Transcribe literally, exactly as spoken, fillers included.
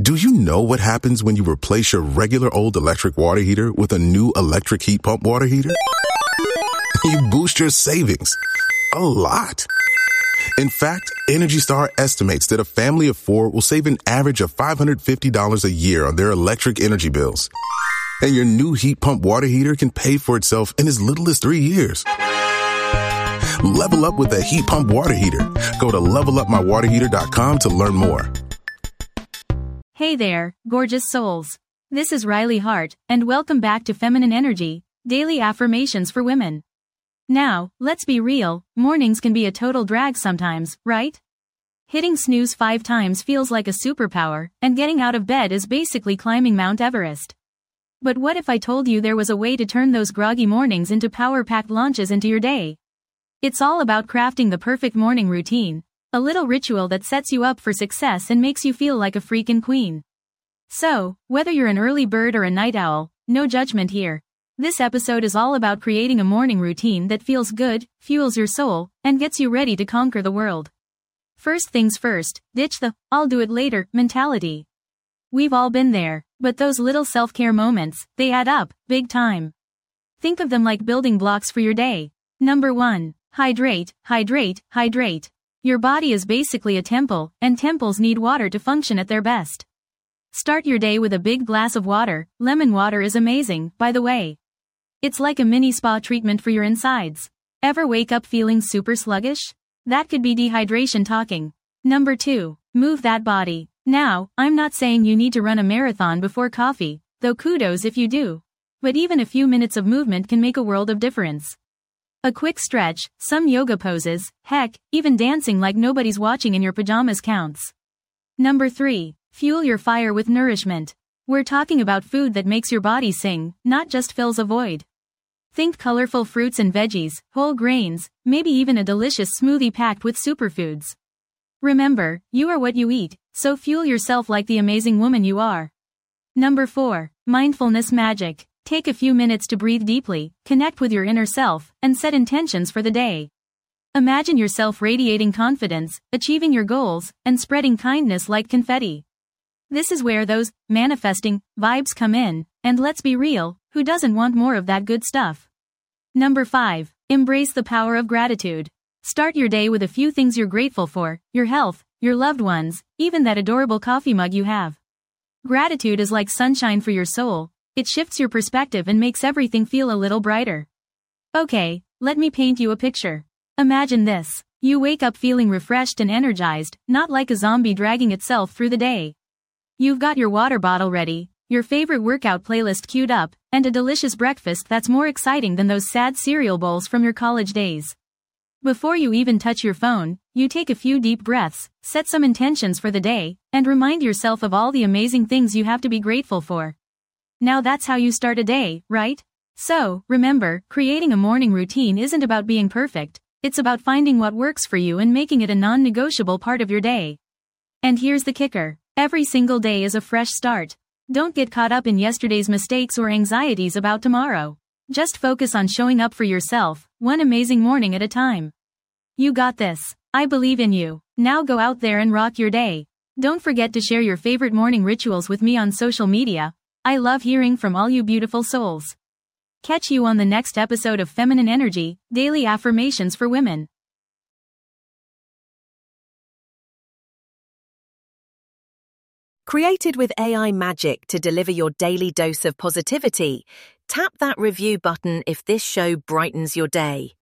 Do you know what happens when you replace your regular old electric water heater with a new electric heat pump water heater? You boost your savings a lot. In fact, Energy Star estimates that a family of four will save an average of five hundred fifty dollars a year on their electric energy bills. And your new heat pump water heater can pay for itself in as little as three years. Level up with a heat pump water heater. Go to level up my water heater dot com to learn more. Hey there, gorgeous souls. This is Riley Hart, and welcome back to Feminine Energy, Daily Affirmations for Women. Now, let's be real, mornings can be a total drag sometimes, right? Hitting snooze five times feels like a superpower, and getting out of bed is basically climbing Mount Everest. But what if I told you there was a way to turn those groggy mornings into power-packed launches into your day? It's all about crafting the perfect morning routine, a little ritual that sets you up for success and makes you feel like a freaking queen. So, whether you're an early bird or a night owl, no judgment here. This episode is all about creating a morning routine that feels good, fuels your soul, and gets you ready to conquer the world. First things first, ditch the "I'll do it later" mentality. We've all been there, but those little self-care moments, they add up, big time. Think of them like building blocks for your day. Number one, hydrate, hydrate, hydrate. Your body is basically a temple, and temples need water to function at their best. Start your day with a big glass of water. Lemon water is amazing, by the way. It's like a mini spa treatment for your insides. Ever wake up feeling super sluggish? That could be dehydration talking. Number two, move that body. Now, I'm not saying you need to run a marathon before coffee, though kudos if you do. But even a few minutes of movement can make a world of difference. A quick stretch, some yoga poses, heck, even dancing like nobody's watching in your pajamas counts. Number three, fuel your fire with nourishment. We're talking about food that makes your body sing, not just fills a void. Think colorful fruits and veggies, whole grains, maybe even a delicious smoothie packed with superfoods. Remember, you are what you eat, so fuel yourself like the amazing woman you are. Number four, mindfulness magic. Take a few minutes to breathe deeply, connect with your inner self, and set intentions for the day. Imagine yourself radiating confidence, achieving your goals, and spreading kindness like confetti. This is where those manifesting vibes come in, and let's be real, who doesn't want more of that good stuff? Number five, embrace the power of gratitude. Start your day with a few things you're grateful for: your health, your loved ones, even that adorable coffee mug you have. Gratitude is like sunshine for your soul. It shifts your perspective and makes everything feel a little brighter. Okay, let me paint you a picture. Imagine this. You wake up feeling refreshed and energized, not like a zombie dragging itself through the day. You've got your water bottle ready, your favorite workout playlist queued up, and a delicious breakfast that's more exciting than those sad cereal bowls from your college days. Before you even touch your phone, you take a few deep breaths, set some intentions for the day, and remind yourself of all the amazing things you have to be grateful for. Now that's how you start a day, right? So, remember, creating a morning routine isn't about being perfect, it's about finding what works for you and making it a non-negotiable part of your day. And here's the kicker. Every single day is a fresh start. Don't get caught up in yesterday's mistakes or anxieties about tomorrow. Just focus on showing up for yourself, one amazing morning at a time. You got this. I believe in you. Now go out there and rock your day. Don't forget to share your favorite morning rituals with me on social media. I love hearing from all you beautiful souls. Catch you on the next episode of Feminine Energy, Daily Affirmations for Women. Created with A I magic to deliver your daily dose of positivity, tap that review button if this show brightens your day.